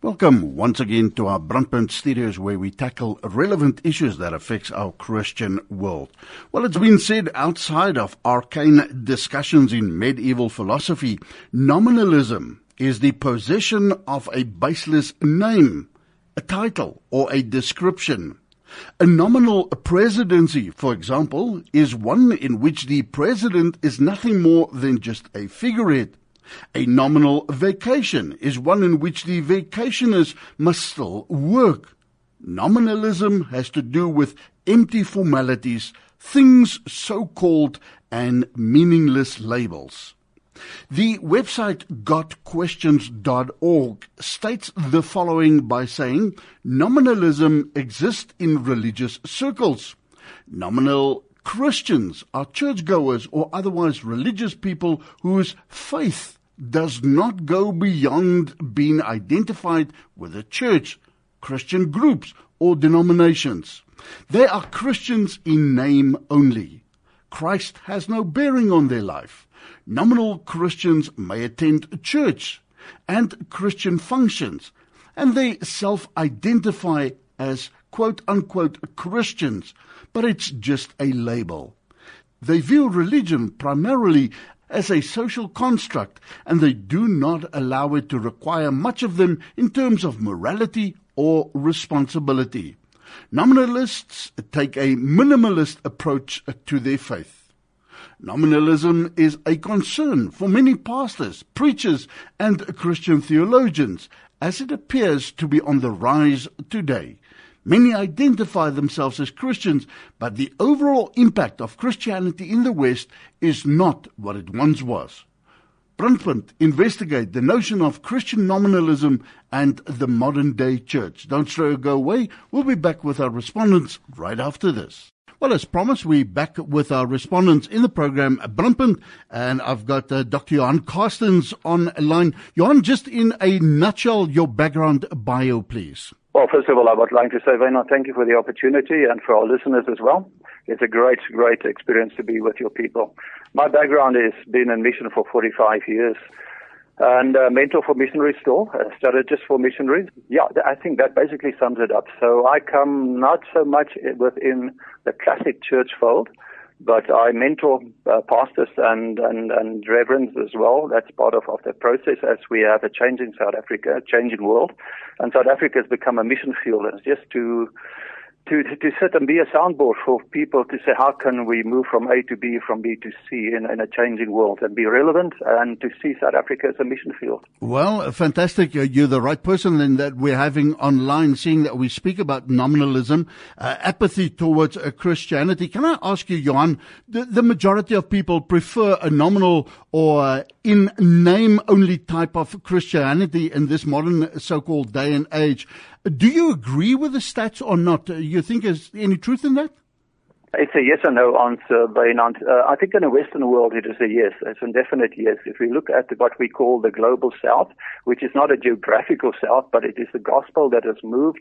Welcome once again to our Brandpunt Studios, where we tackle relevant issues that affects our Christian world. Well, it's been said, outside of arcane discussions in medieval philosophy, nominalism is the possession of a baseless name, a title, or a description. A nominal presidency, for example, is one in which the president is nothing more than just a figurehead. A nominal vacation is one in which the vacationers must still work. Nominalism has to do with empty formalities, things so-called, and meaningless labels. The website gotquestions.org states the following by saying, nominalism exists in religious circles. Nominal Christians are churchgoers or otherwise religious people whose faith does not go beyond being identified with a church, Christian groups, or denominations. They are Christians in name only. Christ has no bearing on their life. Nominal Christians may attend church and Christian functions, and they self-identify as quote-unquote Christians, but it's just a label. They view religion primarily as a social construct, and they do not allow it to require much of them in terms of morality or responsibility. Nominalists take a minimalist approach to their faith. Nominalism is a concern for many pastors, preachers, and Christian theologians, as it appears to be on the rise today. Many identify themselves as Christians, but the overall impact of Christianity in the West is not what it once was. Brandpunt investigate the notion of Christian nominalism and the modern-day church. Don't go away. We'll be back with our respondents right after this. Well, as promised, we're back with our respondents in the program Brandpunt, and I've got Dr. Johan Carstens online. Johan, just in a nutshell, your background bio, please. Well, first of all, I would like to say, Wynand, thank you for the opportunity, and for our listeners as well. It's a great experience to be with your people. My background has been in mission for 45 years, and mentor for missionaries still, strategist for missionaries. Yeah, I think that basically sums it up. So I come not so much within the classic church fold, but I mentor pastors and reverends as well. That's part of the process as we have a changing South Africa, a changing world. And South Africa has become a mission field. And just to sit and be a soundboard for people to say, how can we move from A to B, from B to C in a changing world and be relevant, and to see South Africa as a mission field. Well, fantastic. You're the right person then that we're having online, seeing that we speak about nominalism, apathy towards Christianity. Can I ask you, Johan, the majority of people prefer a nominal or in name only type of Christianity in this modern so-called day and age. Do you agree with the stats or not? You think there's any truth in that? It's a yes or no answer, Wynand. I think in the Western world it is a yes. It's a definite yes. If we look at what we call the global South, which is not a geographical South, but it is the gospel that has moved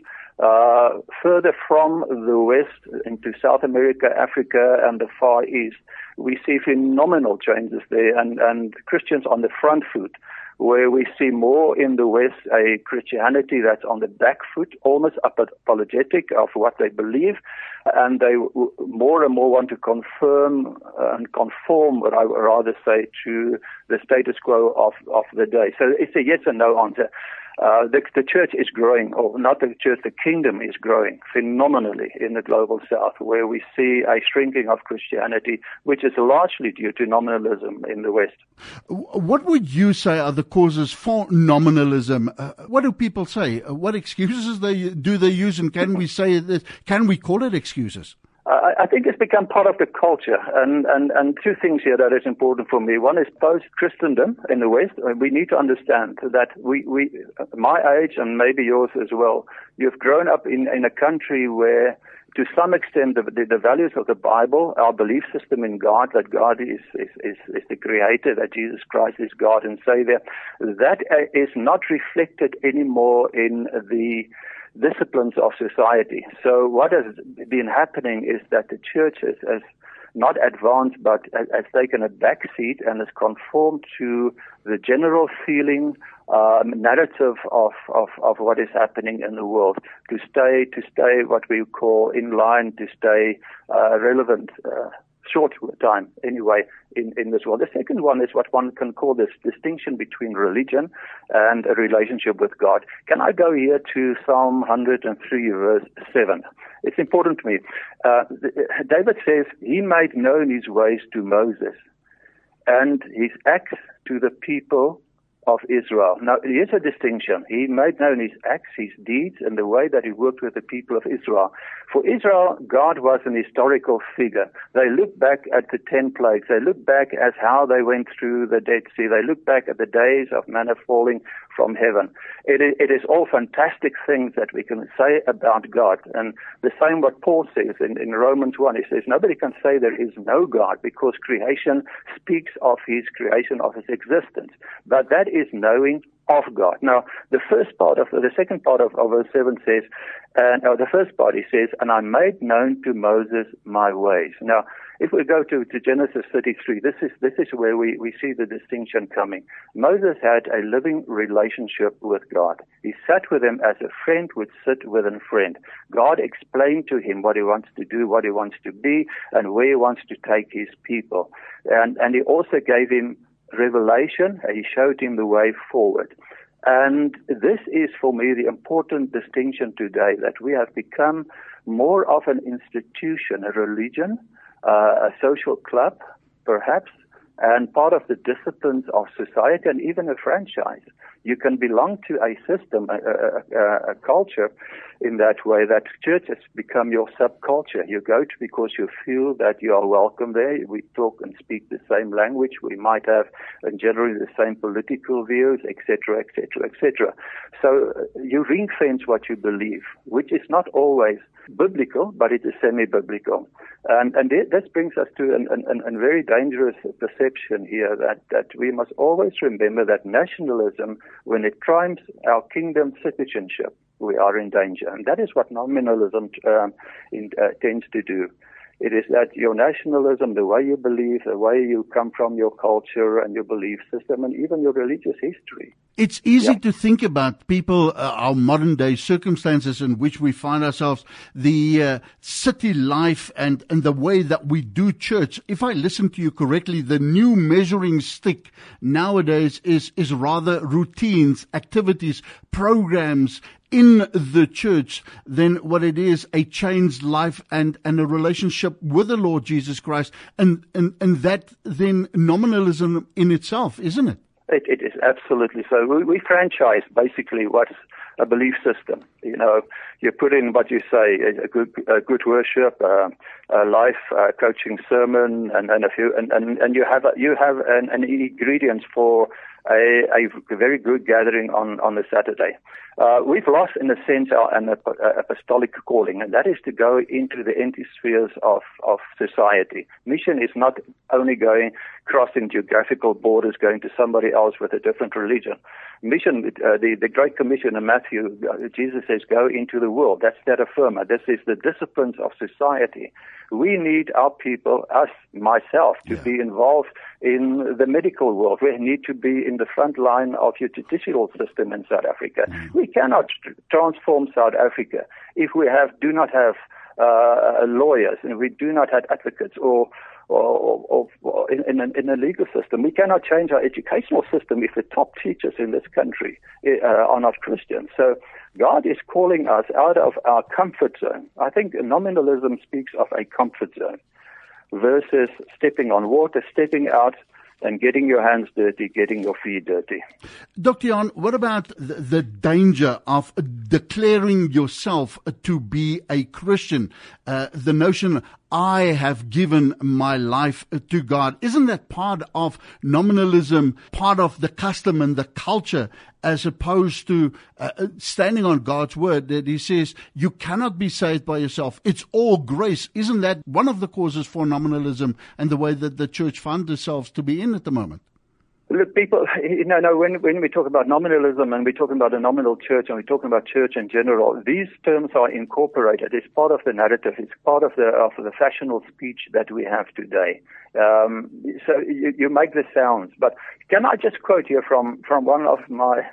further from the West into South America, Africa, and the Far East, we see phenomenal changes there, and Christians on the front foot, where we see more in the West a Christianity that's on the back foot, almost apologetic of what they believe, and they more and more want to confirm and conform, what I would rather say, to the status quo of the day. So it's a yes or no answer. The church is growing, or not the church, the kingdom is growing phenomenally in the global South, where we see a shrinking of Christianity, which is largely due to nominalism in the West. What would you say are the causes for nominalism? What do people say? What excuses do they use, and can we say this? Can we call it excuses? I think it's become part of the culture, and two things here that is important for me. One is post-Christendom in the West. We need to understand that we my age and maybe yours as well, you've grown up in a country where, to some extent, the values of the Bible, our belief system in God, that God is the Creator, that Jesus Christ is God and Savior, that is not reflected anymore in the disciplines of society. So what has been happening is that the church has not advanced, but has taken a back seat and has conformed to the general feeling, narrative of what is happening in the world, to stay what we call in line, to stay relevant, short time anyway in this world. The second one is what one can call this distinction between religion and a relationship with God. Can I go here to Psalm 103 verse 7? It's important to me. David says, he made known his ways to Moses and his acts to the people of Israel. Now, here's a distinction. He made known his acts, his deeds, and the way that he worked with the people of Israel. For Israel, God was an historical figure. They look back at the 10 plagues. They look back at how they went through the Dead Sea. They look back at the days of manna falling from heaven. It is all fantastic things that we can say about God. And the same what Paul says in Romans 1. He says, nobody can say there is no God because creation speaks of his creation, of his existence. But that is knowing of God. Now, the second part of verse 7 says, the first part he says, and I made known to Moses my ways. Now, if we go to Genesis 33, this is where we see the distinction coming. Moses had a living relationship with God. He sat with him as a friend would sit with a friend. God explained to him what he wants to do, what he wants to be, and where he wants to take his people. And he also gave him revelation. He showed him the way forward. And this is for me the important distinction today, that we have become more of an institution, a religion, a social club, perhaps, and part of the disciplines of society, and even a franchise. You can belong to a system, a culture, in that way that church has become your subculture. You go to because you feel that you are welcome there. We talk and speak the same language. We might have generally the same political views, etc., etc., etc. So you ring fence what you believe, which is not always biblical, but it is semi-biblical. And this brings us to a very dangerous perception here that we must always remember that nationalism, when it crimes our kingdom citizenship, we are in danger. And that is what nominalism tends to do. It is that your nationalism, the way you believe, the way you come from, your culture and your belief system, and even your religious history. It's easy to think about people, our modern day circumstances in which we find ourselves, the city life and the way that we do church. If I listen to you correctly, the new measuring stick nowadays is rather routines, activities, programs in the church than what it is a changed life and a relationship with the Lord Jesus Christ. And that then nominalism in itself, isn't it? It is absolutely so. We franchise basically what's a belief system. You know, you put in what you say, a good worship, a life coaching sermon, and you have an ingredients for a very good gathering on a Saturday. We've lost, in a sense, an apostolic calling, and that is to go into the empty spheres of society. Mission is not only crossing geographical borders, going to somebody else with a different religion. Mission, the Great Commission in Matthew, Jesus says, go into the world. That's terra firma. This is the disciplines of society. We need our people, myself, to be involved in the medical world. We need to be in the front line of your judicial system in South Africa. We cannot transform South Africa if we do not have lawyers and we do not have advocates or in a legal system. We cannot change our educational system if the top teachers in this country are not Christians. So God is calling us out of our comfort zone. I think nominalism speaks of a comfort zone versus stepping on water, stepping out and getting your hands dirty, getting your feet dirty. Dr. Jan, what about the danger of declaring yourself to be a Christian? The notion, I have given my life to God. Isn't that part of nominalism, part of the custom and the culture, as opposed to standing on God's word that he says you cannot be saved by yourself? It's all grace. Isn't that one of the causes for nominalism and the way that the church finds themselves to be in at the moment? Look, people, when we talk about nominalism and we're talking about a nominal church and we're talking about church in general, these terms are incorporated. It's part of the narrative. It's part of the fashionable speech that we have today. So you make the sounds. But can I just quote here from one of my,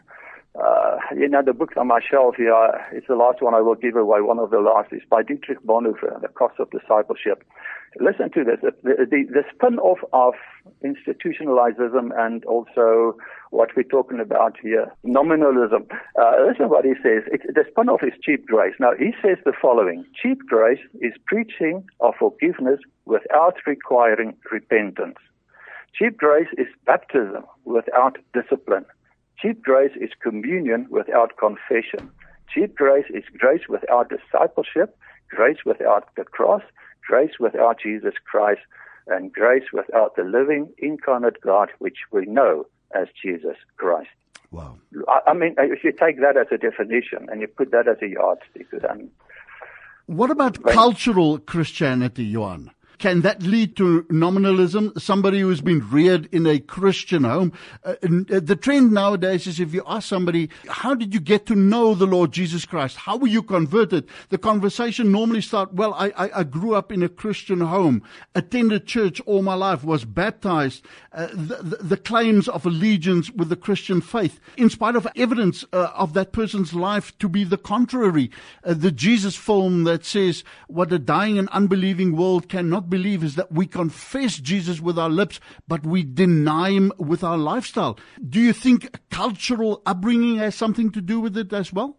the books on my shelf here? It's the last one I will give away. One of the last is by Dietrich Bonhoeffer, The Cost of Discipleship. Listen to this. The spin-off of institutionalism and also what we're talking about here, nominalism. Listen to what he says. The spin-off is cheap grace. Now, he says the following. Cheap grace is preaching of forgiveness without requiring repentance. Cheap grace is baptism without discipline. Cheap grace is communion without confession. Cheap grace is grace without discipleship, grace without the cross, grace without Jesus Christ, and grace without the living, incarnate God, which we know as Jesus Christ. Wow. I mean, if you take that as a definition and you put that as a yardstick, then... What about cultural Christianity, Johan? Can that lead to nominalism? Somebody who's been reared in a Christian home. The trend nowadays is if you ask somebody, how did you get to know the Lord Jesus Christ? How were you converted? The conversation normally starts, well, I grew up in a Christian home, attended church all my life, was baptized. The claims of allegiance with the Christian faith, in spite of evidence of that person's life to be the contrary. The Jesus film that says what a dying and unbelieving world cannot believe is that we confess Jesus with our lips, but we deny him with our lifestyle. Do you think cultural upbringing has something to do with it as well?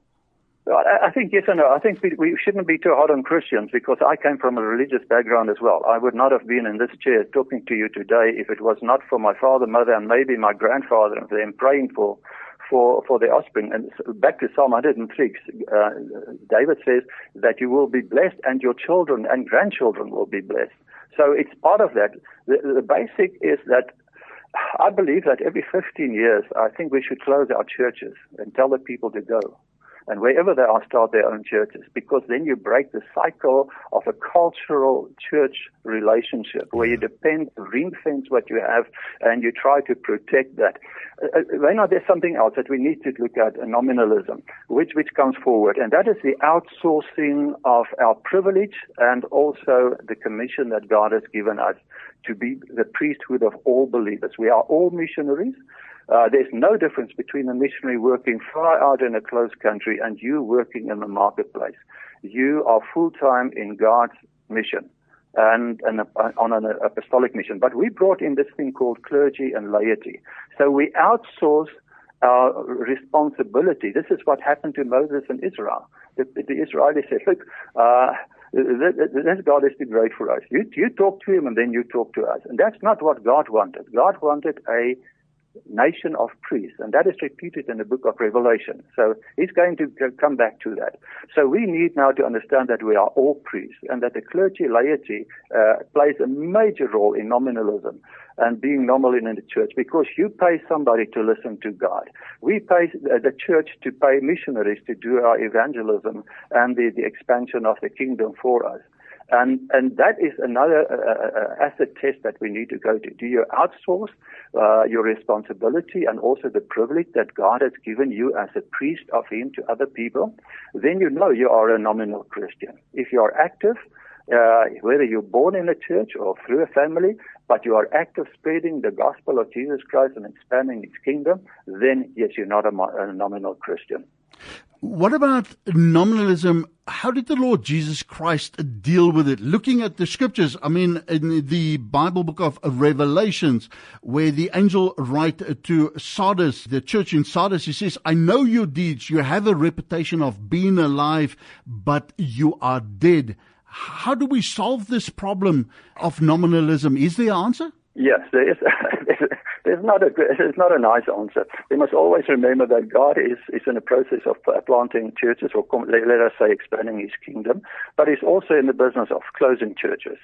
I think yes and no. I think we shouldn't be too hard on Christians because I came from a religious background as well. I would not have been in this chair talking to you today if it was not for my father, mother, and maybe my grandfather and them praying for their offspring. And back to Psalm 103, David says that you will be blessed and your children and grandchildren will be blessed. So it's part of that. The basic is that I believe that every 15 years, I think we should close our churches and tell the people to go. And wherever they are, start their own churches, because then you break the cycle of a cultural church relationship where you ring-fence what you have and you try to protect that. There's something else that we need to look at, nominalism, which comes forward, and that is the outsourcing of our privilege and also the commission that God has given us to be the priesthood of all believers. We are all missionaries. There's no difference between a missionary working far out in a closed country and you working in the marketplace. You are full-time in God's mission and on an apostolic mission. But we brought in this thing called clergy and laity. So we outsource our responsibility. This is what happened to Moses and Israel. The Israelis said, look, this God is too great for us. You talk to him and then you talk to us. And that's not what God wanted. God wanted a nation of priests, and that is repeated in the book of Revelation. So he's going to come back to that. So we need now to understand that we are all priests and that the clergy laity plays a major role in nominalism and being nominal in the church, because you pay somebody to listen to God. We pay the church to pay missionaries to do our evangelism and the expansion of the kingdom for us. And that is another asset test that we need to go to. Do you outsource your responsibility and also the privilege that God has given you as a priest of him to other people? Then you know you are a nominal Christian. If you are active, whether you're born in a church or through a family, but you are active spreading the gospel of Jesus Christ and expanding his kingdom, then yes, you're not a nominal Christian. What about nominalism? How did the Lord Jesus Christ deal with it? Looking at the scriptures, I mean, in the Bible book of Revelations, where the angel writes to Sardis, the church in Sardis, he says, I know your deeds. You have a reputation of being alive, but you are dead. How do we solve this problem of nominalism? Is there an answer? Yes, there is. There's not a nice answer. We must always remember that God is in the process of planting churches, or let us say expanding his kingdom, but he's also in the business of closing churches.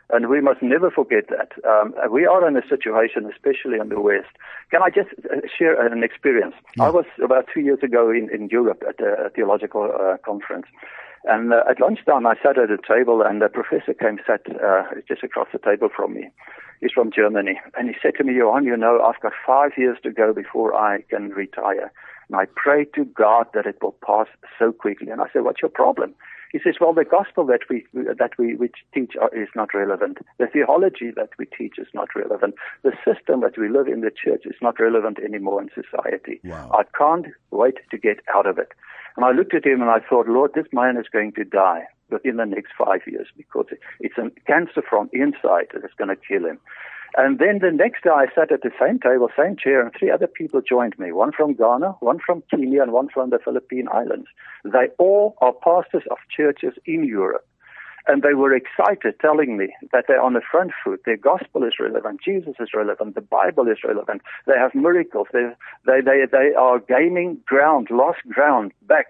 And we must never forget that. We are in a situation, especially in the West. Can I just share an experience? Yeah. I was about 2 years ago in Europe at a theological conference. And at lunchtime, I sat at a table, and the professor sat just across the table from me. He's from Germany. And he said to me, Johan, I've got 5 years to go before I can retire. And I pray to God that it will pass so quickly. And I said, what's your problem? He says, well, the gospel that we teach is not relevant. The theology that we teach is not relevant. The system that we live in the church is not relevant anymore in society. Wow. I can't wait to get out of it. And I looked at him and I thought, Lord, this man is going to die within the next 5 years because it's a cancer from inside that is going to kill him. And then the next day I sat at the same table, same chair, and 3 other people joined me, one from Ghana, one from Kenya, and one from the Philippine Islands. They all are pastors of churches in Europe. And they were excited, telling me that they're on the front foot. Their gospel is relevant. Jesus is relevant. The Bible is relevant. They have miracles. They are gaining lost ground back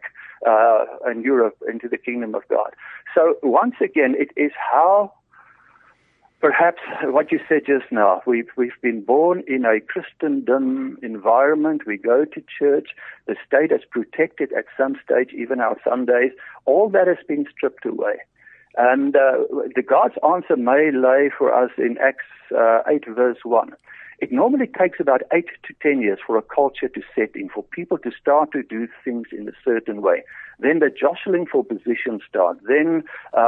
in Europe into the kingdom of God. So once again, it is how perhaps what you said just now, we've been born in a Christendom environment. We go to church. The state has protected at some stage, even our Sundays. All that has been stripped away. And the God's answer may lay for us in Acts 8 verse 1. It normally takes about 8 to 10 years for a culture to set in, for people to start to do things in a certain way. Then the jostling for position starts. Then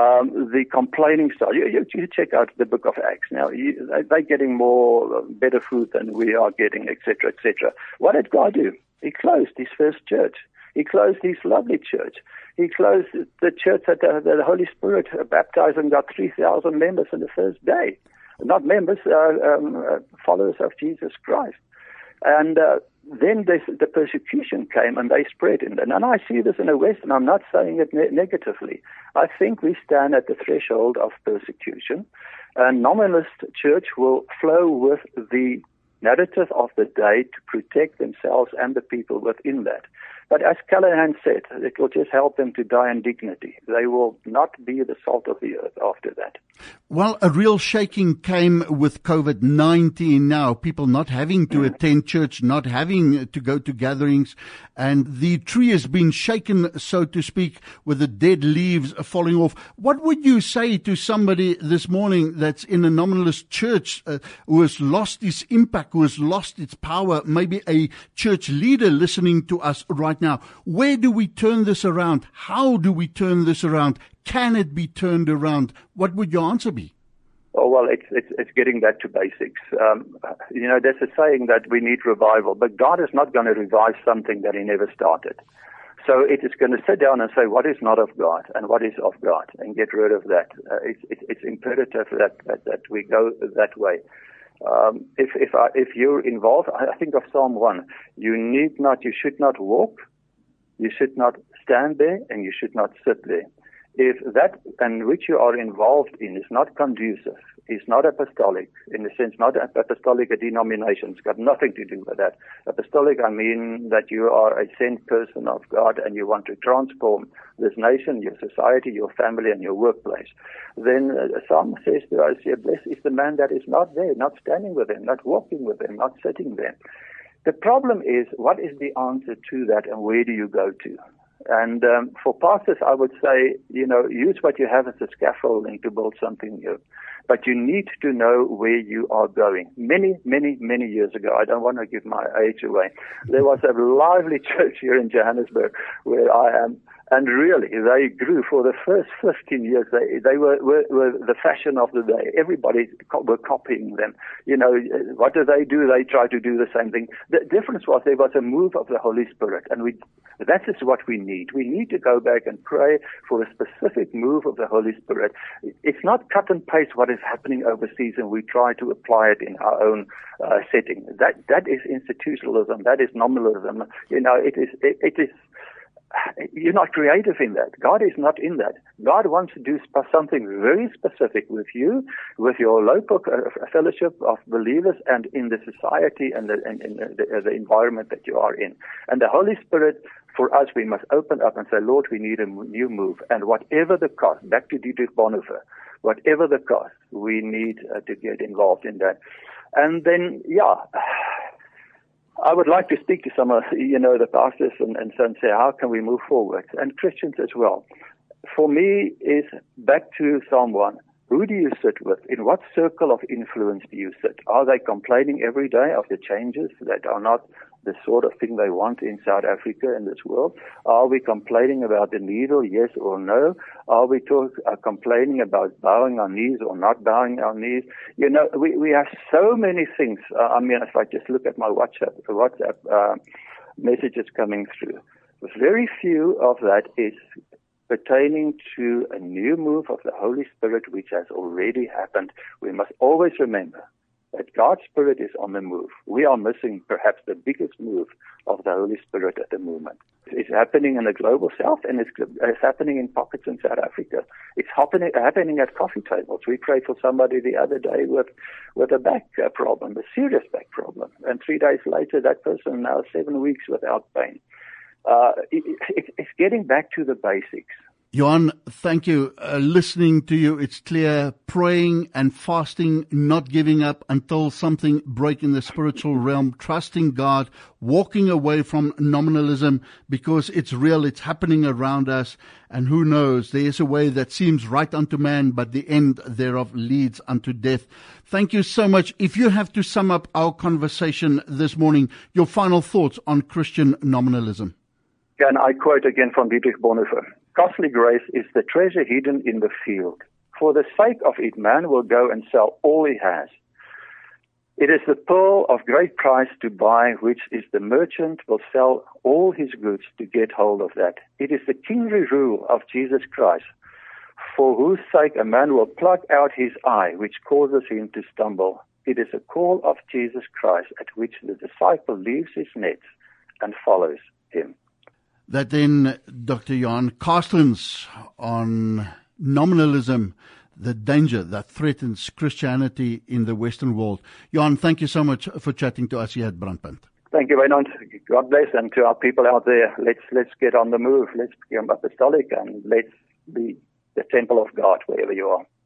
the complaining starts. You check out the book of Acts now. They're getting better food than we are getting, etc., etc. What did God do? He closed his first church. He closed his lovely church. He closed the church that the Holy Spirit baptized and got 3,000 members in the first day. Not members, followers of Jesus Christ. And then the persecution came and they spread. And I see this in the West, and I'm not saying it negatively. I think we stand at the threshold of persecution. A nominalist church will flow with the narrative of the day to protect themselves and the people within that. But as Callahan said, it will just help them to die in dignity. They will not be the salt of the earth after that. Well, a real shaking came with COVID-19 now, people not having to attend church, not having to go to gatherings, and the tree has been shaken, so to speak, with the dead leaves falling off. What would you say to somebody this morning that's in a nominalist church who has lost its impact, who has lost its power, maybe a church leader listening to us right now? Where do we turn this around? How do we turn this around? Can it be turned around? What would your answer be? Oh, well, it's getting back to basics. There's a saying that we need revival, but God is not going to revive something that he never started. So it is going to sit down and say what is not of God and what is of God and get rid of that. It's imperative that we go that way. If you're involved, I think of Psalm 1. You should not walk, you should not stand there, and you should not sit there. If that and which you are involved in is not conducive, is not apostolic, in the sense not apostolic a denomination, it's got nothing to do with that. Apostolic, I mean that you are a sent person of God and you want to transform this nation, your society, your family, and your workplace. Then Psalm says to us, blessed is the man that is not there, not standing with him, not walking with him, not sitting there. The problem is, what is the answer to that and where do you go to? And for pastors, I would say, use what you have as a scaffolding to build something new. But you need to know where you are going. Many, many, many years ago, I don't want to give my age away, there was a lively church here in Johannesburg where I am. And really, they grew for the first 15 years. They were the fashion of the day. Everybody were copying them. What do? They try to do the same thing. The difference was there was a move of the Holy Spirit, and that is what we need. We need to go back and pray for a specific move of the Holy Spirit. It's not cut and paste what is happening overseas, and we try to apply it in our own setting. That is institutionalism. That is nominalism. It is. You're not creative in that. God is not in that. God wants to do something very specific with you, with your local fellowship of believers, and in the society and the environment that you are in. And the Holy Spirit, for us, we must open up and say, Lord, we need a new move. And whatever the cost, back to Dietrich Bonhoeffer, whatever the cost, we need to get involved in that. And then, I would like to speak to some of, the pastors and say, how can we move forward? And Christians as well. For me, is back to Psalm 1. Who do you sit with? In what circle of influence do you sit? Are they complaining every day of the changes that are not the sort of thing they want in South Africa and this world? Are we complaining about the needle, yes or no? Are we complaining about bowing our knees or not bowing our knees? We have so many things. If I just look at my WhatsApp messages coming through, very few of that is pertaining to a new move of the Holy Spirit, which has already happened. We must always remember that God's Spirit is on the move. We are missing perhaps the biggest move of the Holy Spirit at the moment. It's happening in the global south, and it's happening in pockets in South Africa. It's happening at coffee tables. We prayed for somebody the other day with a back problem, a serious back problem, and 3 days later, that person now 7 weeks without pain. It's getting back to the basics. Johan, thank you. Listening to you, it's clear, praying and fasting, not giving up until something breaks in the spiritual realm, trusting God, walking away from nominalism because it's real, it's happening around us, and who knows, there is a way that seems right unto man, but the end thereof leads unto death. Thank you so much. If you have to sum up our conversation this morning, your final thoughts on Christian nominalism. And I quote again from Dietrich Bonhoeffer. Costly grace is the treasure hidden in the field. For the sake of it, man will go and sell all he has. It is the pearl of great price to buy, which is the merchant will sell all his goods to get hold of that. It is the kingly rule of Jesus Christ, for whose sake a man will pluck out his eye, which causes him to stumble. It is a call of Jesus Christ at which the disciple leaves his nets and follows him. That then, Dr. Johan Carstens on nominalism, the danger that threatens Christianity in the Western world. Johan, thank you so much for chatting to us here at Brandpunt. Thank you, Wynand. God bless, and to our people out there, let's get on the move. Let's become apostolic, and let's be the temple of God wherever you are.